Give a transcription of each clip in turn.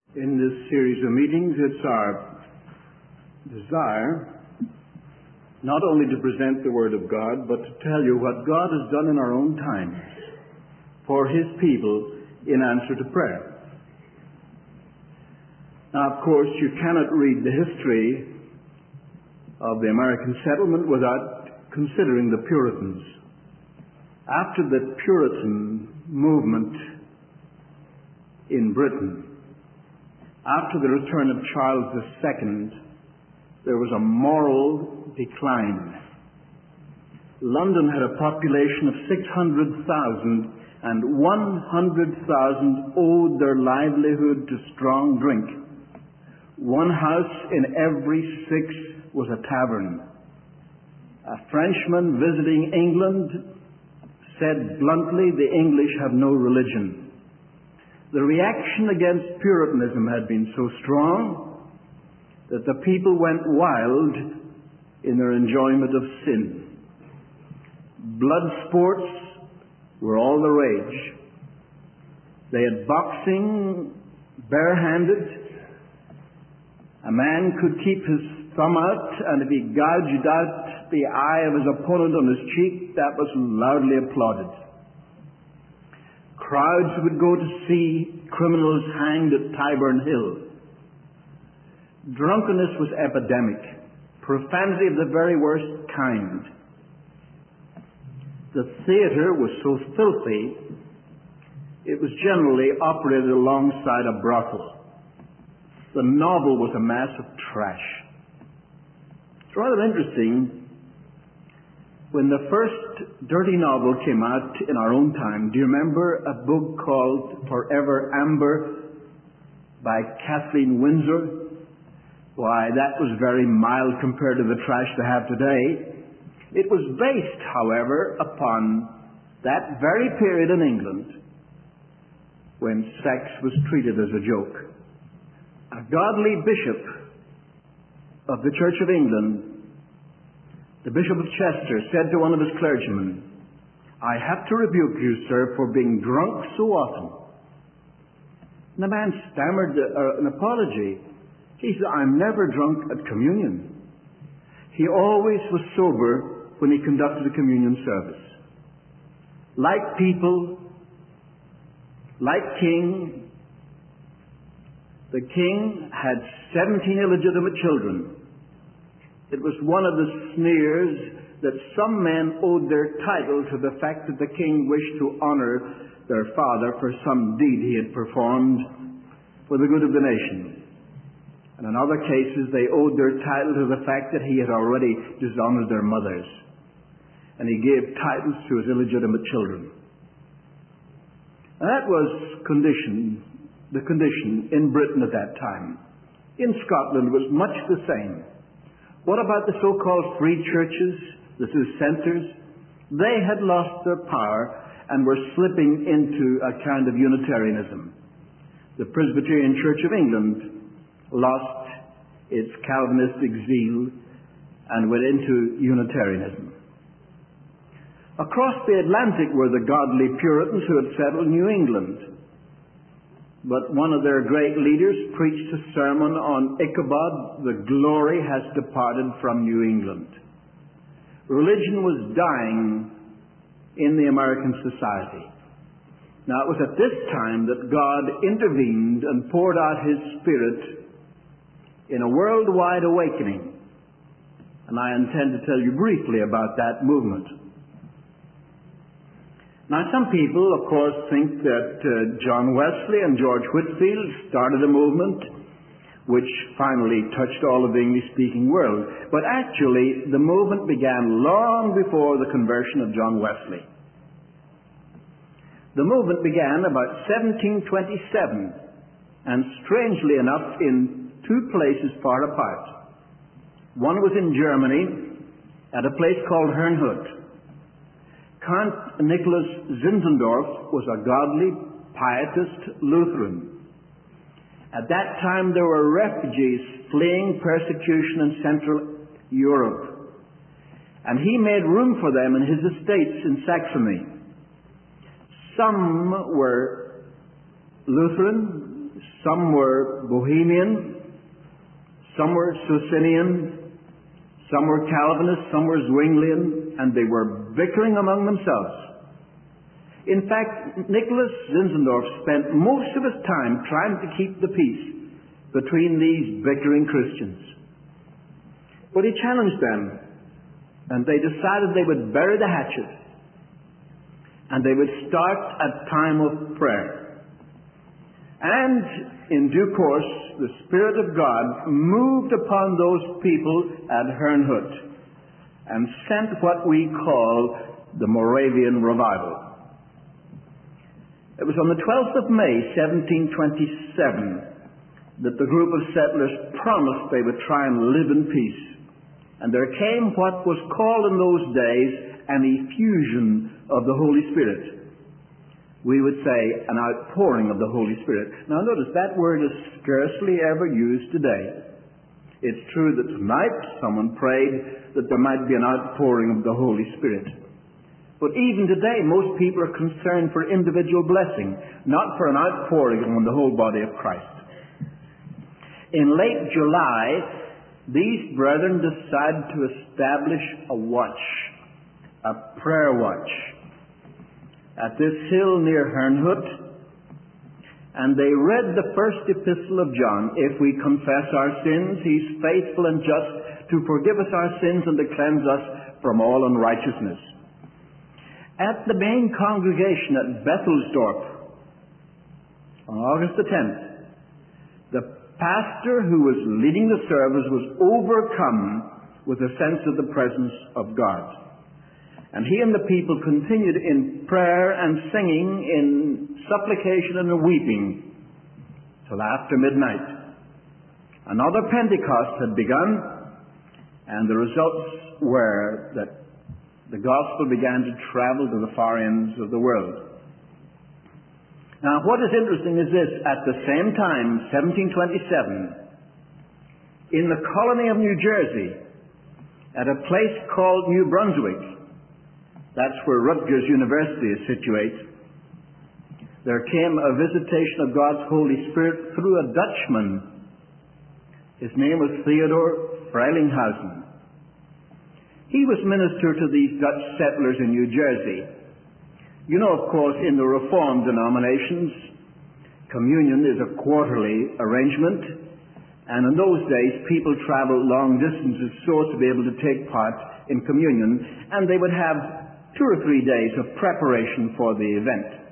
In this series of meetings, it's our desire not only to present the Word of God, but to tell you what God has done in our own times for His people in answer to prayer. Now, of course, you cannot read the history of the American settlement without considering the Puritans. After the Puritan movement in Britain, after the return of Charles II, there was a moral decline. London had a population of 600,000, and 100,000 owed their livelihood to strong drink. One house in every 6 was a tavern. A Frenchman visiting England said bluntly, "The English have no religion." The reaction against Puritanism had been so strong that the people went wild in their enjoyment of sin. Blood sports were all the rage. They had boxing barehanded. A man could keep his thumb out, and if he gouged out the eye of his opponent on his cheek, that was loudly applauded. Crowds would go to see criminals hanged at Tyburn Hill. Drunkenness was epidemic, profanity of the very worst kind. The theater was so filthy, it was generally operated alongside a brothel. The novel was a mass of trash. It's rather interesting. When the first dirty novel came out in our own time, do you remember a book called Forever Amber by Kathleen Winsor? Why, that was very mild compared to the trash they have today. It was based, however, upon that very period in England when sex was treated as a joke. A godly bishop of the Church of England, the Bishop of Chester, said to one of his clergymen, "I have to rebuke you, sir, for being drunk so often." And the man stammered an apology. He said, "I'm never drunk at communion." He always was sober when he conducted a communion service. Like people, like King, the king had 17 illegitimate children. It was one of the sneers that some men owed their title to the fact that the king wished to honor their father for some deed he had performed for the good of the nation. And in other cases, they owed their title to the fact that he had already dishonored their mothers. And he gave titles to his illegitimate children. And that was the condition in Britain at that time. In Scotland, it was much the same. What about the so-called free churches, the dissenters? They had lost their power and were slipping into a kind of Unitarianism. The Presbyterian Church of England lost its Calvinistic zeal and went into Unitarianism. Across the Atlantic were the godly Puritans who had settled New England. But one of their great leaders preached a sermon on Ichabod, "The glory has departed from New England." Religion was dying in the American society. Now, it was at this time that God intervened and poured out His Spirit in a worldwide awakening. And I intend to tell you briefly about that movement. Now, some people, of course, think that John Wesley and George Whitefield started a movement which finally touched all of the English-speaking world. But actually, the movement began long before the conversion of John Wesley. The movement began about 1727, and strangely enough, in 2 places far apart. One was in Germany, at a place called Herrnhut. Count Nicholas Zinzendorf was a godly, pietist Lutheran. At that time, there were refugees fleeing persecution in Central Europe. And he made room for them in his estates in Saxony. Some were Lutheran, Some were Bohemian, some were Socinian, some were Calvinist, some were Zwinglian, and they were bickering among themselves. In fact, Nicholas Zinzendorf spent most of his time trying to keep the peace between these bickering Christians. But he challenged them, and they decided they would bury the hatchet, and they would start a time of prayer. And in due course, the Spirit of God moved upon those people at Herrnhut and sent what we call the Moravian Revival. It was on the 12th of May, 1727, that the group of settlers promised they would try and live in peace. And there came what was called in those days an effusion of the Holy Spirit. We would say an outpouring of the Holy Spirit. Now notice, that word is scarcely ever used today. It's true that tonight someone prayed that there might be an outpouring of the Holy Spirit. But even today, most people are concerned for individual blessing, not for an outpouring on the whole body of Christ. In late July, these brethren decided to establish a watch, a prayer watch, at this hill near Herrnhut, and they read the first epistle of John. If we confess our sins, He's faithful and just to forgive us our sins and to cleanse us from all unrighteousness. At the main congregation at Bethelsdorf, on August the 10th, the pastor who was leading the service was overcome with a sense of the presence of God. And he and the people continued in prayer and singing, in supplication and weeping, till after midnight. Another Pentecost had begun, and the results were that the gospel began to travel to the far ends of the world. Now, what is interesting is this: at the same time, 1727, in the colony of New Jersey, at a place called New Brunswick, that's where Rutgers University is situated, there came a visitation of God's Holy Spirit through a Dutchman. His name was Theodore Frelinghuysen. He was minister to these Dutch settlers in New Jersey. You know, of course, in the Reformed denominations, communion is a quarterly arrangement, and in those days people traveled long distances so as to be able to take part in communion, and they would have 2 or 3 days of preparation for the event.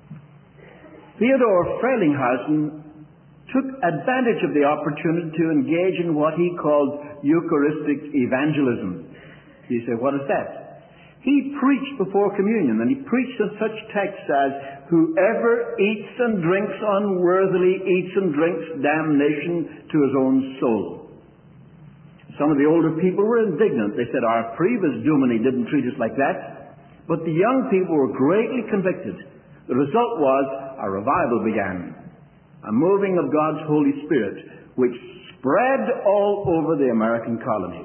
Theodore Frelinghuysen took advantage of the opportunity to engage in what he called Eucharistic evangelism. You say, what is that? He preached before communion, and he preached in such texts as, "Whoever eats and drinks unworthily eats and drinks damnation to his own soul." Some of the older people were indignant. They said, "Our previous Dumini didn't treat us like that." But the young people were greatly convicted. The result was a revival began, a moving of God's Holy Spirit, which spread all over the American colonies.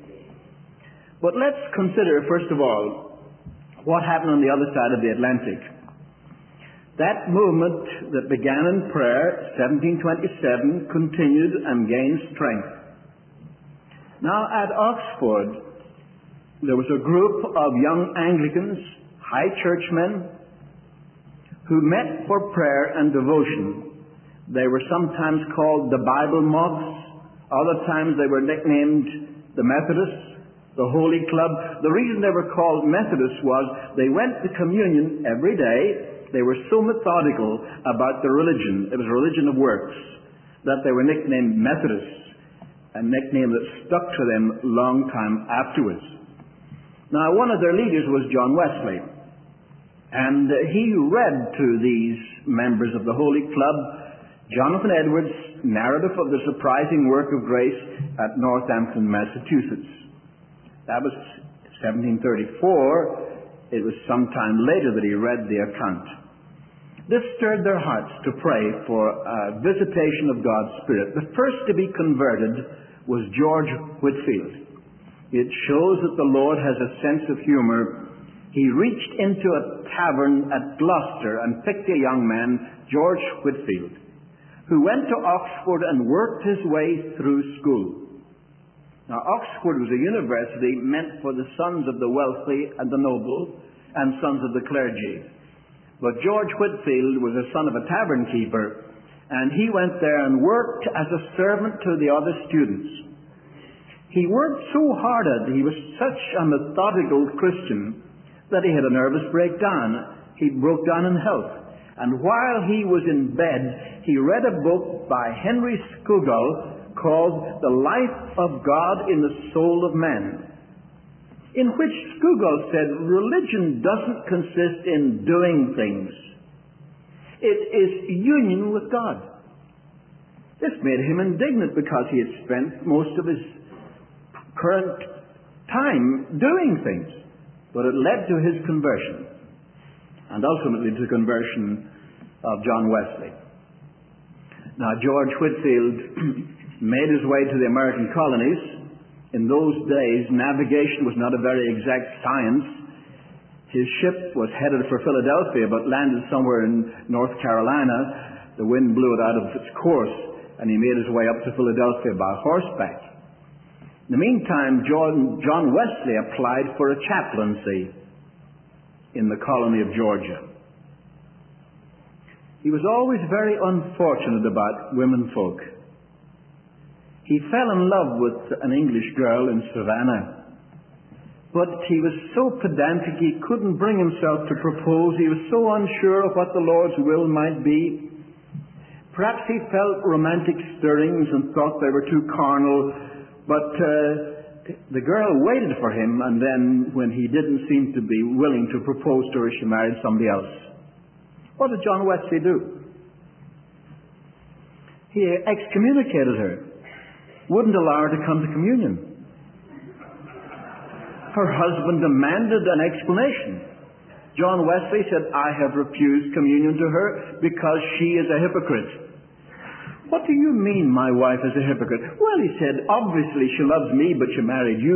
But let's consider, first of all, what happened on the other side of the Atlantic. That movement that began in prayer, 1727, continued and gained strength. Now, at Oxford, there was a group of young Anglicans, high churchmen, who met for prayer and devotion. They were sometimes called the Bible Moths. Other times they were nicknamed the Methodists, the Holy Club. The reason they were called Methodists was they went to communion every day. They were so methodical about their religion, it was a religion of works, that they were nicknamed Methodists, a nickname that stuck to them a long time afterwards. Now, one of their leaders was John Wesley, and he read to these members of the Holy Club Jonathan Edwards' narrative of the surprising work of grace at Northampton, Massachusetts. That was 1734. It was some time later that he read the account. This stirred their hearts to pray for a visitation of God's Spirit. The first to be converted was George Whitefield. It shows that the Lord has a sense of humor. He reached into a tavern at Gloucester and picked a young man, George Whitefield, who went to Oxford and worked his way through school. Now, Oxford was a university meant for the sons of the wealthy and the noble and sons of the clergy. But George Whitefield was a son of a tavern keeper, and he went there and worked as a servant to the other students. He worked so hard at it, he was such a methodical Christian, that he had a nervous breakdown. He broke down in health. And while he was in bed, he read a book by Henry Scougal called The Life of God in the Soul of Man, in which Scougal said religion doesn't consist in doing things. It is union with God. This made him indignant because he had spent most of his current time doing things. But it led to his conversion, and ultimately to the conversion of John Wesley. Now, George Whitefield made his way to the American colonies. In those days, navigation was not a very exact science. His ship was headed for Philadelphia, but landed somewhere in North Carolina. The wind blew it out of its course, and he made his way up to Philadelphia by horseback. In the meantime, John Wesley applied for a chaplaincy in the colony of Georgia. He was always very unfortunate about women folk. He fell in love with an English girl in Savannah, but he was so pedantic he couldn't bring himself to propose. He was so unsure of what the Lord's will might be. Perhaps he felt romantic stirrings and thought they were too carnal, but the girl waited for him, and then when he didn't seem to be willing to propose to her, she married somebody else. What did John Wesley do? He excommunicated her. Wouldn't allow her to come to communion. Her husband demanded an explanation. John Wesley said, I have refused communion to her because she is a hypocrite. What do you mean my wife is a hypocrite? Well, he said, obviously she loves me, but she married you.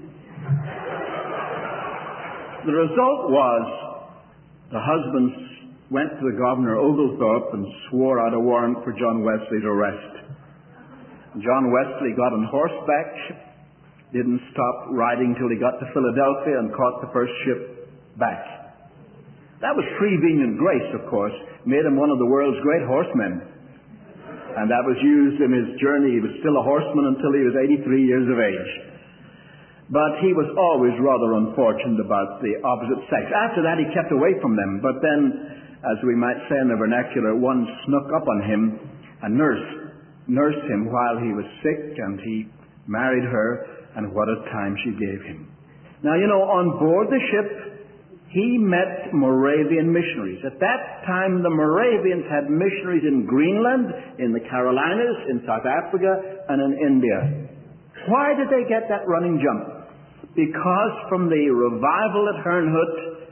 The result was the husband went to the governor, Oglethorpe, and swore out a warrant for John Wesley's arrest. John Wesley got on horseback, didn't stop riding till he got to Philadelphia and caught the first ship back. That was prevenient grace, of course, made him one of the world's great horsemen. And that was used in his journey. He was still a horseman until he was 83 years of age. But he was always rather unfortunate about the opposite sex. After that, he kept away from them. But then, as we might say in the vernacular, one snuck up on him and nursed him while he was sick, and he married her, and what a time she gave him. Now, you know, on board the ship, he met Moravian missionaries. At that time, the Moravians had missionaries in Greenland, in the Carolinas, in South Africa, and in India. Why did they get that running jump? Because from the revival at Herrnhut,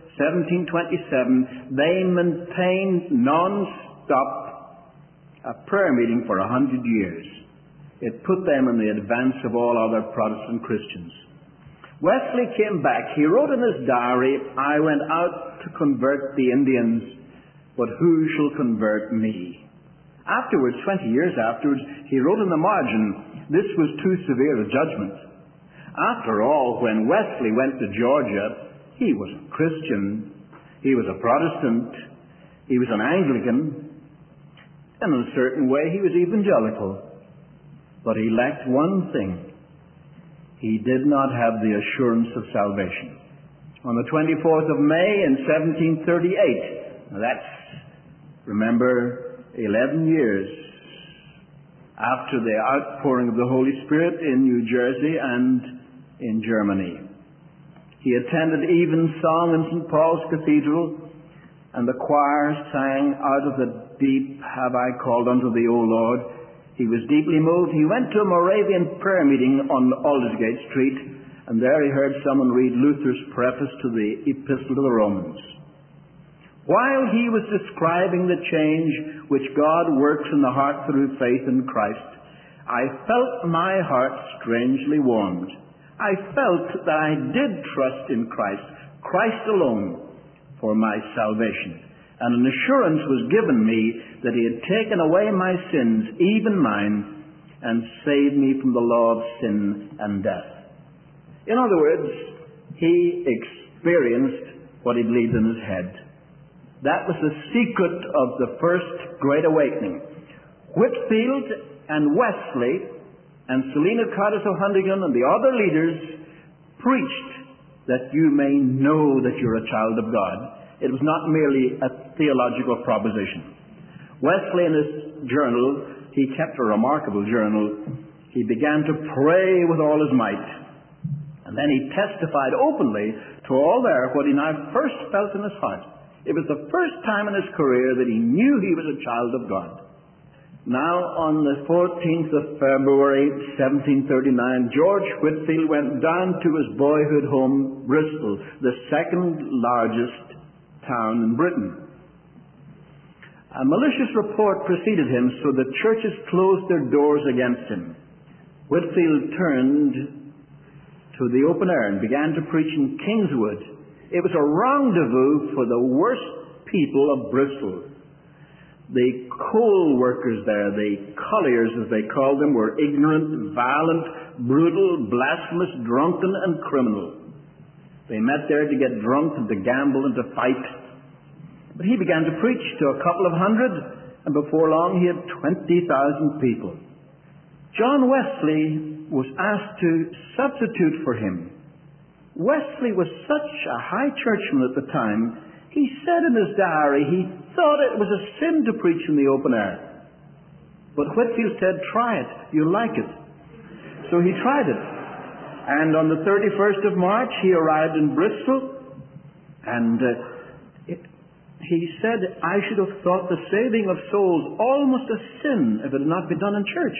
1727, they maintained non-stop a prayer meeting for 100 years. It put them in the advance of all other Protestant Christians. Wesley came back. He wrote in his diary, I went out to convert the Indians, but who shall convert me? Afterwards, 20 years afterwards, he wrote in the margin, this was too severe a judgment. After all, when Wesley went to Georgia, he was a Christian, he was a Protestant, he was an Anglican, and in a certain way he was evangelical. But he lacked one thing. He did not have the assurance of salvation. On the 24th of May in 1738, now that's, remember, 11 years after the outpouring of the Holy Spirit in New Jersey and in Germany. He attended evensong in St. Paul's Cathedral, and the choir sang, out of the deep have I called unto thee, O Lord. He was deeply moved. He went to a Moravian prayer meeting on Aldersgate Street, and there he heard someone read Luther's preface to the Epistle to the Romans. While he was describing the change which God works in the heart through faith in Christ, I felt my heart strangely warmed. I felt that I did trust in Christ, Christ alone, for my salvation. and an assurance was given me that he had taken away my sins, even mine, and saved me from the law of sin and death. In other words, he experienced what he believed in his head. That was the secret of the first Great Awakening. Whitefield and Wesley and Selina Curtis O'Hunnigan and the other leaders preached that you may know that you're a child of God. It was not merely a theological proposition. Wesley, in his journal, he kept a remarkable journal. He began to pray with all his might. And then he testified openly to all there what he now first felt in his heart. It was the first time in his career that he knew he was a child of God. Now, on the 14th of February, 1739, George Whitefield went down to his boyhood home, Bristol, the second largest town in Britain. A malicious report preceded him, so the churches closed their doors against him. Whitefield turned to the open air and began to preach in Kingswood. It was a rendezvous for the worst people of Bristol. The coal workers there, the colliers as they called them, were ignorant, violent, brutal, blasphemous, drunken, and criminal. They met there to get drunk and to gamble and to fight. But he began to preach to a couple of hundred, and before long he had 20,000 people. John Wesley was asked to substitute for him. Wesley was such a high churchman at the time, he said in his diary he thought it was a sin to preach in the open air. But Whitefield said, try it, you'll like it. So he tried it. And on the 31st of March he arrived in Bristol, and he said, I should have thought the saving of souls almost a sin if it had not been done in church.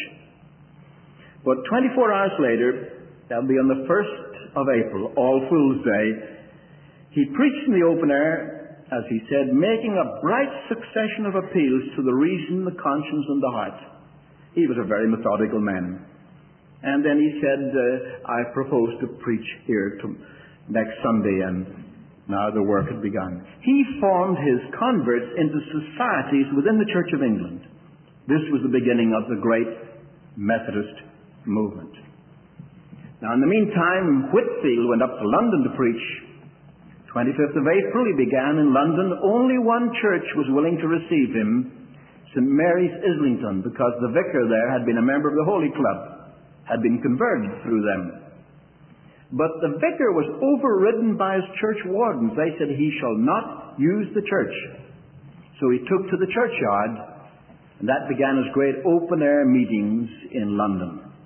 But 24 hours later, that'll be on the 1st of April, All Fool's Day, he preached in the open air, as he said, making a bright succession of appeals to the reason, the conscience, and the heart. He was a very methodical man. And then he said, I propose to preach here next Sunday, and now the work had begun. He formed his converts into societies within the Church of England. This was the beginning of the great Methodist movement. Now, in the meantime, Whitefield went up to London to preach. 25th of April, he began in London. Only one church was willing to receive him, St. Mary's, Islington, because the vicar there had been a member of the Holy Club, had been converted through them. But the vicar was overridden by his church wardens. They said he shall not use the church. So he took to the churchyard, and that began his great open-air meetings in London.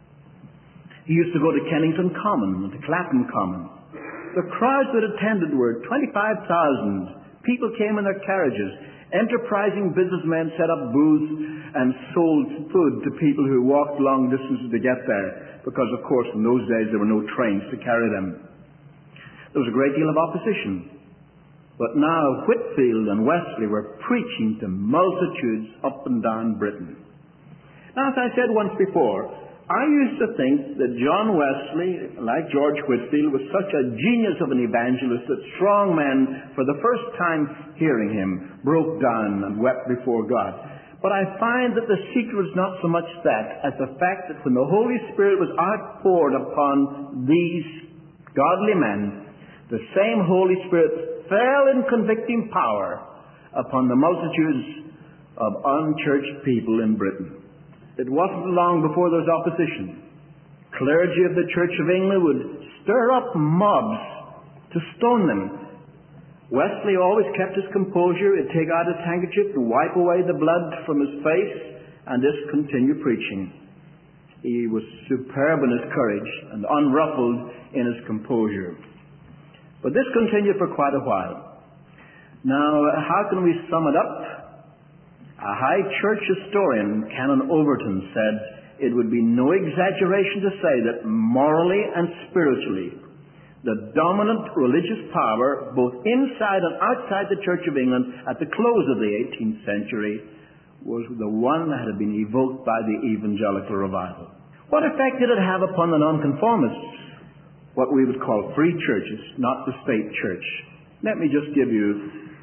He used to go to Kennington Common and to Clapham Common. The crowds that attended were 25,000. People came in their carriages. Enterprising businessmen set up booths and sold food to people who walked long distances to get there, because, of course, in those days there were no trains to carry them. There was a great deal of opposition. But now Whitefield and Wesley were preaching to multitudes up and down Britain. Now, as I said once before, I used to think that John Wesley, like George Whitefield, was such a genius of an evangelist that strong men, for the first time hearing him, broke down and wept before God. But I find that the secret was not so much that as the fact that when the Holy Spirit was outpoured upon these godly men, the same Holy Spirit fell in convicting power upon the multitudes of unchurched people in Britain. It wasn't long before there was opposition. Clergy of the Church of England would stir up mobs to stone them. Wesley always kept his composure. He'd take out his handkerchief to wipe away the blood from his face and just continue preaching. He was superb in his courage and unruffled in his composure. But this continued for quite a while. Now, how can we sum it up? A high church historian, Canon Overton, said it would be no exaggeration to say that morally and spiritually, the dominant religious power, both inside and outside the Church of England at the close of the 18th century, was the one that had been evoked by the evangelical revival. What effect did it have upon the nonconformists? What we would call free churches, not the state church. Let me just give you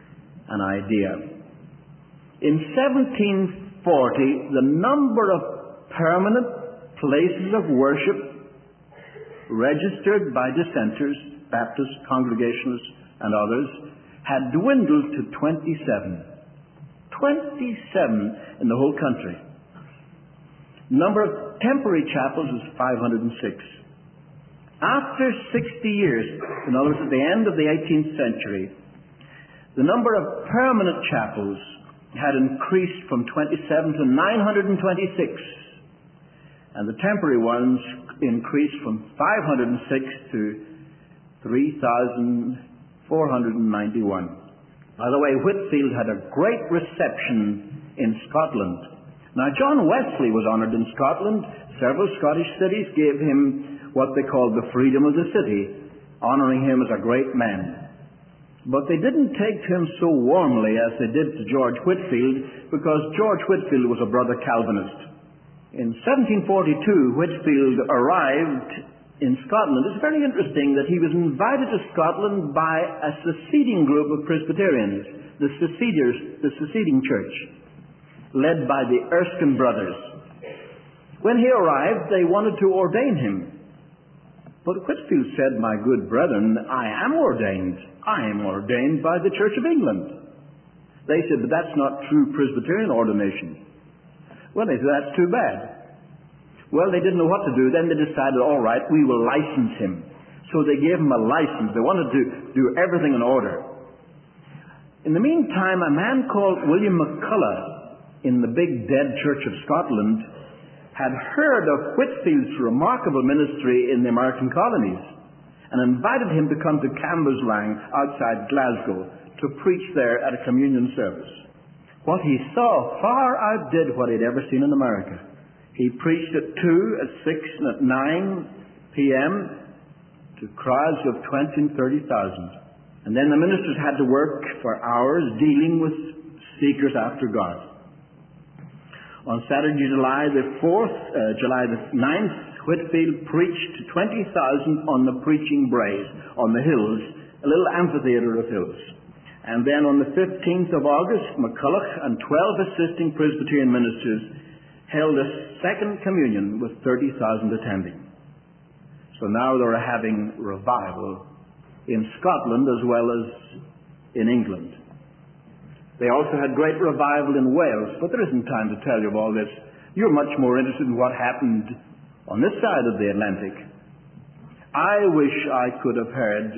an idea. In 1740, the number of permanent places of worship registered by dissenters, Baptists, Congregationalists, and others, had dwindled to 27. 27 in the whole country. Number of temporary chapels was 506. After 60 years, in other words, at the end of the 18th century, the number of permanent chapels had increased from 27 to 926, and the temporary ones increased from 506 to 3,491. By the way, Whitefield had a great reception in Scotland. Now, John Wesley was honoured in Scotland. Several Scottish cities gave him what they called the freedom of the city, honouring him as a great man. But they didn't take to him so warmly as they did to George Whitefield, because George Whitefield was a brother Calvinist. In 1742, Whitefield arrived in Scotland. It's very interesting that he was invited to Scotland by a seceding group of Presbyterians, the seceding church, led by the Erskine brothers. When he arrived, they wanted to ordain him. But Whitefield said, "My good brethren, I am ordained. I am ordained by the Church of England." They said, "But that's not true Presbyterian ordination." Well, they said, "That's too bad." Well, they didn't know what to do. Then they decided, all right, we will license him. So they gave him a license. They wanted to do everything in order. In the meantime, a man called William McCulloch in the big dead Church of Scotland had heard of Whitefield's remarkable ministry in the American colonies and invited him to come to Cambuslang outside Glasgow to preach there at a communion service. What he saw far outdid what he'd ever seen in America. He preached at 2, at 6, and at 9 p.m. to crowds of 20 and 30,000. And then the ministers had to work for hours dealing with seekers after God. On Saturday, July the 9th, Whitefield preached to 20,000 on the preaching braes, on the hills, a little amphitheater of hills. And then on the 15th of August, McCulloch and 12 assisting Presbyterian ministers held a second communion with 30,000 attending. So now they're having revival in Scotland as well as in England. They also had great revival in Wales, but there isn't time to tell you of all this. You're much more interested in what happened on this side of the Atlantic. I wish I could have heard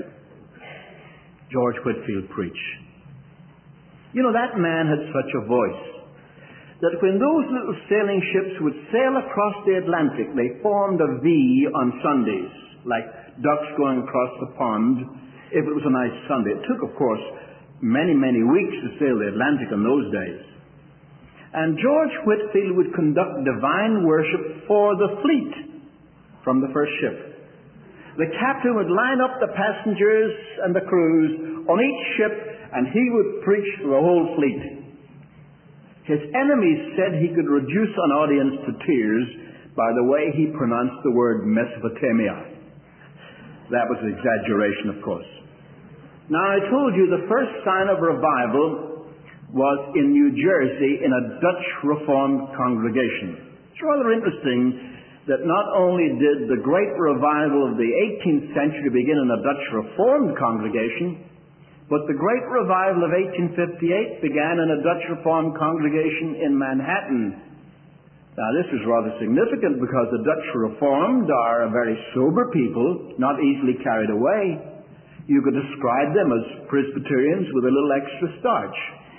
George Whitefield preach. You know, that man had such a voice that when those little sailing ships would sail across the Atlantic, they formed a V on Sundays, like ducks going across the pond, if it was a nice Sunday. It took, of course, many, many weeks to sail the Atlantic in those days. And George Whitefield would conduct divine worship for the fleet from the first ship. The captain would line up the passengers and the crews on each ship, and he would preach to the whole fleet. His enemies said he could reduce an audience to tears by the way he pronounced the word Mesopotamia. That was an exaggeration, of course. Now, I told you the first sign of revival was in New Jersey in a Dutch Reformed congregation. It's rather interesting that not only did the great revival of the 18th century begin in a Dutch Reformed congregation, but the great revival of 1858 began in a Dutch Reformed congregation in Manhattan. Now, this is rather significant because the Dutch Reformed are a very sober people, not easily carried away. You could describe them as Presbyterians with a little extra starch.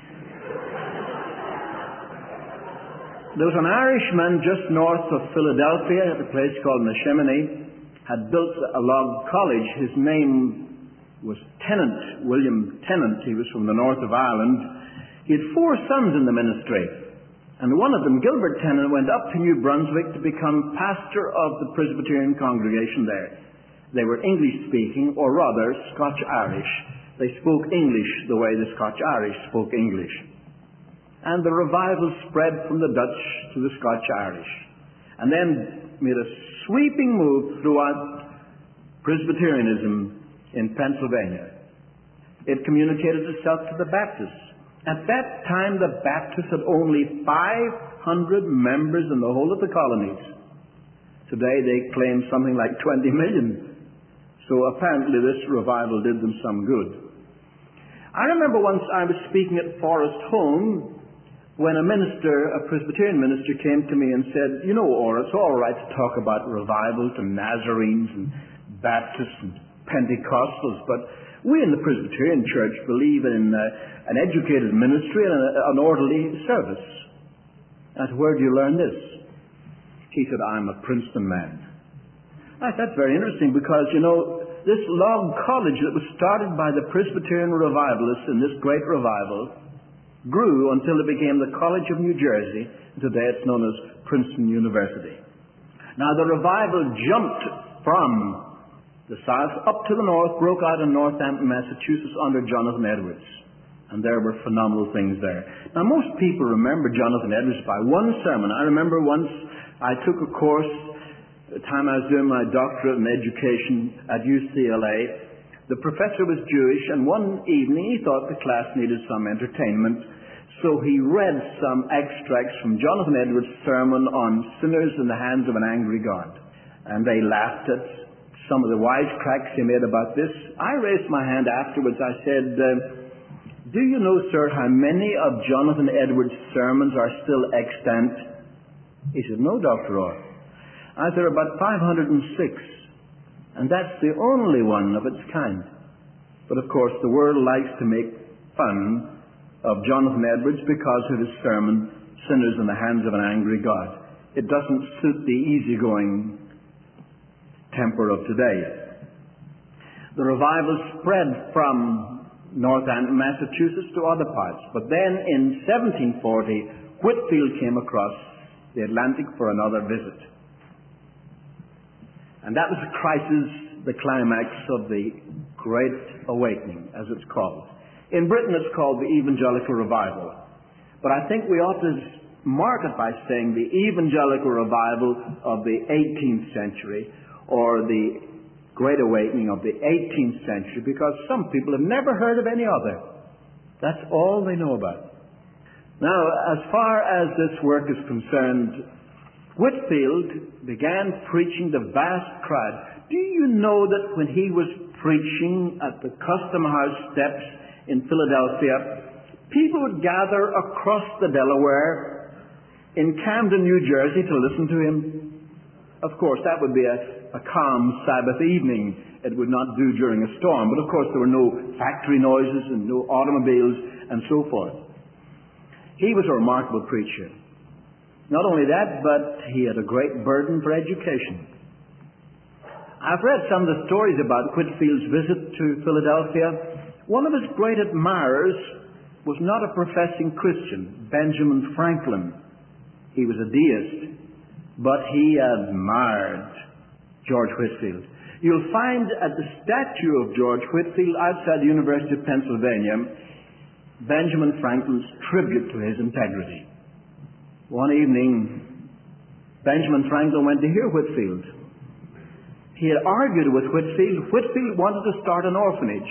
There was an Irishman just north of Philadelphia at a place called Neshaminy, had built a log college. His name was Tennant, William Tennant. He was from the north of Ireland. He had 4 sons in the ministry. And one of them, Gilbert Tennant, went up to New Brunswick to become pastor of the Presbyterian congregation there. They were English-speaking, or rather Scotch-Irish. They spoke English the way the Scotch-Irish spoke English. And the revival spread from the Dutch to the Scotch-Irish. And then made a sweeping move throughout Presbyterianism in Pennsylvania. It communicated itself to the Baptists. At that time, the Baptists had only 500 members in the whole of the colonies. Today, they claim something like 20 million. So apparently this revival did them some good. I remember once I was speaking at Forest Home when a Presbyterian minister came to me and said, "You know, Orr, it's all right to talk about revivals and Nazarenes and Baptists and Pentecostals, but we in the Presbyterian Church believe in an educated ministry and an orderly service." I said, "Where do you learn this?" He said, "I'm a Princeton man." I said, "That's very interesting because, you know, this log college that was started by the Presbyterian revivalists in this great revival grew until it became the College of New Jersey. Today it's known as Princeton University." Now the revival jumped from the south up to the north, broke out in Northampton, Massachusetts under Jonathan Edwards. And there were phenomenal things there. Now most people remember Jonathan Edwards by one sermon. I remember once I took a course at the time I was doing my doctorate in education at UCLA. The professor was Jewish, and one evening he thought the class needed some entertainment, so he read some extracts from Jonathan Edwards' sermon on sinners in the hands of an angry God. And they laughed at some of the wisecracks he made about this. I raised my hand afterwards. I said, "Do you know, sir, how many of Jonathan Edwards' sermons are still extant?" He said, "No, Dr. Orr." I said, "About 506. And that's the only one of its kind." But of course, the world likes to make fun of Jonathan Edwards because of his sermon, "Sinners in the Hands of an Angry God." It doesn't suit the easygoing temper of today. The revival spread from Northampton, Massachusetts to other parts. But then in 1740, Whitefield came across the Atlantic for another visit. And that was the crisis, the climax of the Great Awakening, as it's called. In Britain it's called the Evangelical Revival. But I think we ought to mark it by saying the Evangelical Revival of the 18th century, or the Great Awakening of the 18th century, because some people have never heard of any other. That's all they know about. Now, as far as this work is concerned, Whitefield began preaching to vast crowds. Do you know that when he was preaching at the Custom House steps in Philadelphia, people would gather across the Delaware in Camden, New Jersey to listen to him? Of course, that would be a calm Sabbath evening. It would not do during a storm. But of course, there were no factory noises and no automobiles and so forth. He was a remarkable preacher. Not only that, but he had a great burden for education. I've read some of the stories about Whitefield's visit to Philadelphia. One of his great admirers was not a professing Christian, Benjamin Franklin. He was a deist, but he admired George Whitefield. You'll find at the statue of George Whitefield outside the University of Pennsylvania, Benjamin Franklin's tribute to his integrity. One evening, Benjamin Franklin went to hear Whitefield. He had argued with Whitefield. Whitefield wanted to start an orphanage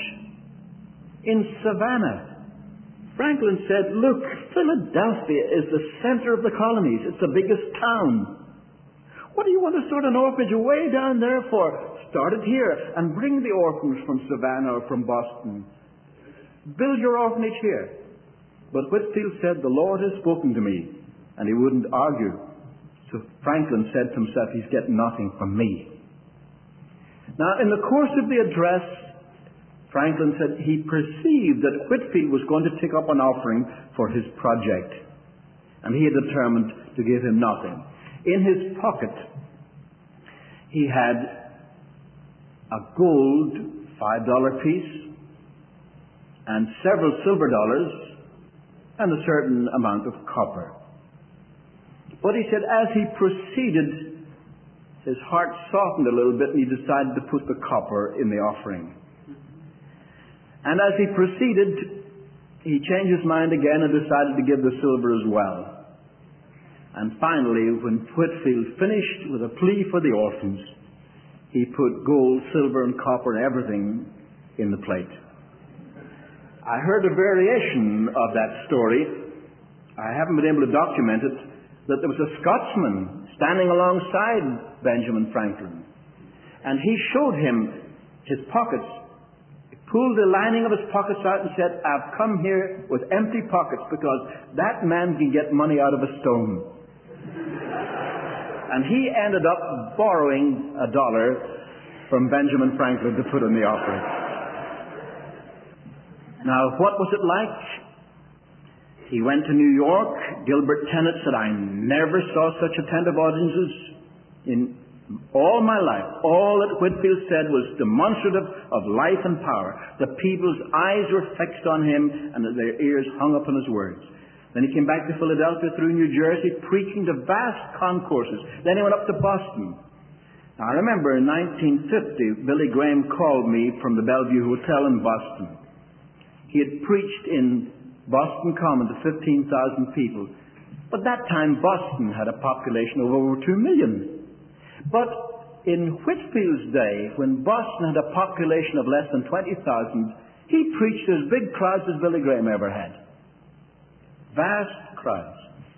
in Savannah. Franklin said, "Look, Philadelphia is the center of the colonies. It's the biggest town. What do you want to start an orphanage way down there for? Start it here and bring the orphans from Savannah or from Boston. Build your orphanage here." But Whitefield said, "The Lord has spoken to me," and he wouldn't argue. So Franklin said to himself, "He's getting nothing from me." Now, in the course of the address, Franklin said he perceived that Whitefield was going to take up an offering for his project, and he had determined to give him nothing. In his pocket, he had a gold $5 piece and several silver dollars and a certain amount of copper. But he said as he proceeded, his heart softened a little bit and he decided to put the copper in the offering. And as he proceeded, he changed his mind again and decided to give the silver as well. And finally, when Whitefield finished with a plea for the orphans, he put gold, silver, and copper and everything in the plate. I heard a variation of that story. I haven't been able to document it, that there was a Scotsman standing alongside Benjamin Franklin. And he showed him his pockets. He pulled the lining of his pockets out and said, I've come here with empty pockets because that man can get money out of a stone. And he ended up borrowing $1 from Benjamin Franklin to put in the offering. Now, what was it like? He went to New York. Gilbert Tennant said, I never saw such attentive audiences in all my life. All that Whitefield said was demonstrative of life and power. The people's eyes were fixed on him and their ears hung upon his words. Then he came back to Philadelphia through New Jersey, preaching to vast concourses. Then he went up to Boston. Now, I remember in 1950, Billy Graham called me from the Bellevue Hotel in Boston. He had preached in Boston Common to 15,000 people. But that time, Boston had a population of over 2 million. But in Whitefield's day, when Boston had a population of less than 20,000, he preached as big crowds as Billy Graham ever had. Vast crowds.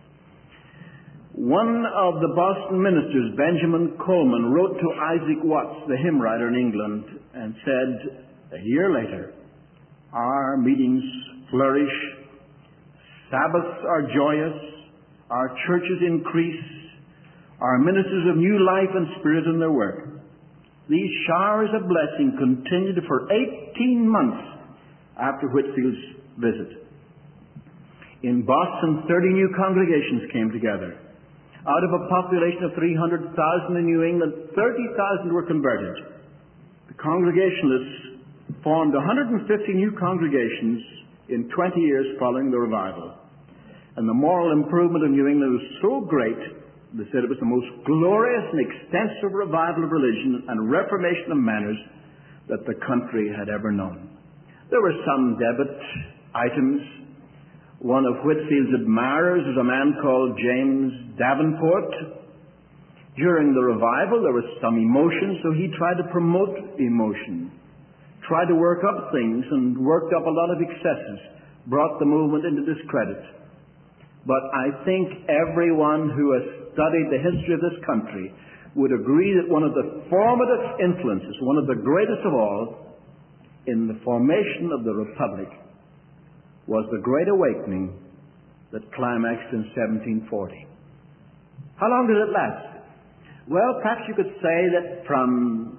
One of the Boston ministers, Benjamin Coleman, wrote to Isaac Watts, the hymn writer in England, and said, a year later, our meetings flourish, Sabbaths are joyous, our churches increase, our ministers of new life and spirit in their work. These showers of blessing continued for 18 months after Whitefield's visit. In Boston, 30 new congregations came together. Out of a population of 300,000 in New England, 30,000 were converted. The Congregationalists formed 150 new congregations in 20 years following the revival. And the moral improvement in New England was so great, they said it was the most glorious and extensive revival of religion and reformation of manners that the country had ever known. There were some debit items. One of Whitefield's admirers was a man called James Davenport. During the revival, there was some emotion, so he tried to promote emotion, tried to work up things, and worked up a lot of excesses, brought the movement into discredit. But I think everyone who has studied the history of this country would agree that one of the formative influences, one of the greatest of all, in the formation of the Republic was the Great Awakening that climaxed in 1740. How long did it last? Well, perhaps you could say that from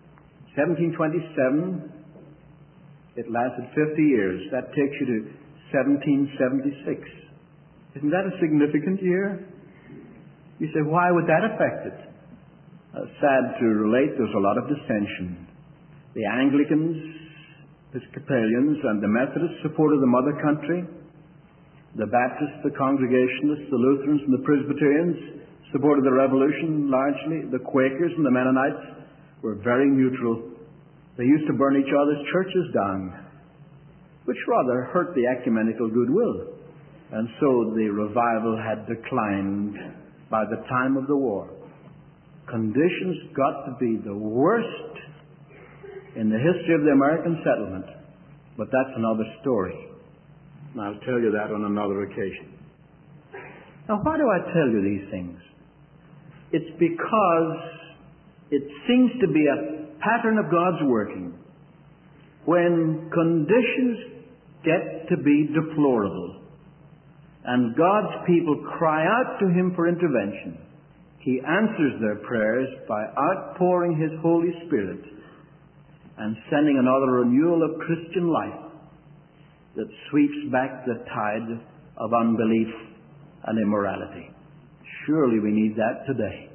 1727, it lasted 50 years. That takes you to 1776. Isn't that a significant year? You say, why would that affect it? Sad to relate, there's a lot of dissension. The Anglicans, Episcopalians, and the Methodists supported the mother country. The Baptists, the Congregationalists, the Lutherans, and the Presbyterians supported the Revolution largely. The Quakers and the Mennonites were very neutral. They used to burn each other's churches down, which rather hurt the ecumenical goodwill. And so the revival had declined by the time of the war. Conditions got to be the worst in the history of the American settlement. But that's another story. And I'll tell you that on another occasion. Now, why do I tell you these things? It's because it seems to be a pattern of God's working. When conditions get to be deplorable and God's people cry out to Him for intervention, He answers their prayers by outpouring His Holy Spirit and sending another renewal of Christian life that sweeps back the tide of unbelief and immorality. Surely we need that today.